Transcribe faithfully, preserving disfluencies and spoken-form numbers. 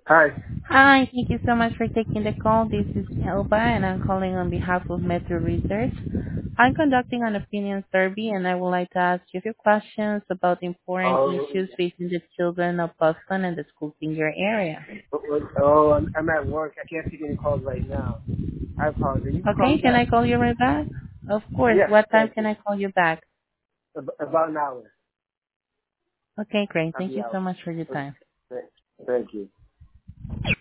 Hi. Hi, thank you so much for taking the call. This is Elba, and I'm calling on behalf of Metro Research. I'm conducting an opinion survey, and I would like to ask you a few questions about important Oh, issues facing the children of Boston and the schools in your area. oh, I'm, I'm at work. I can't take any calls right now. I apologize. You can call Okay, me can I back. call you right back? Of course. Yes, What time thank can you. I call you back? Ab- About an hour. Okay, great. I'll Thank be you out. so much for your time. Okay. Thank you.